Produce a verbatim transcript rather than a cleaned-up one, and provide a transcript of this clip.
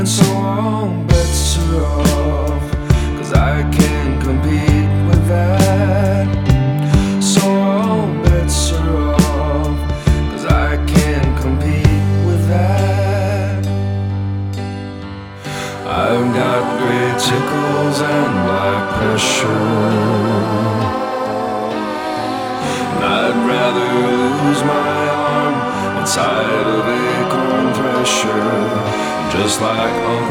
So I'm better off, 'cause I can't compete with that. So I'm better off, 'cause I can't compete with that. I've got great tickles and black pressure, and I'd rather lose my arm inside of acorn thresher, just like Uncle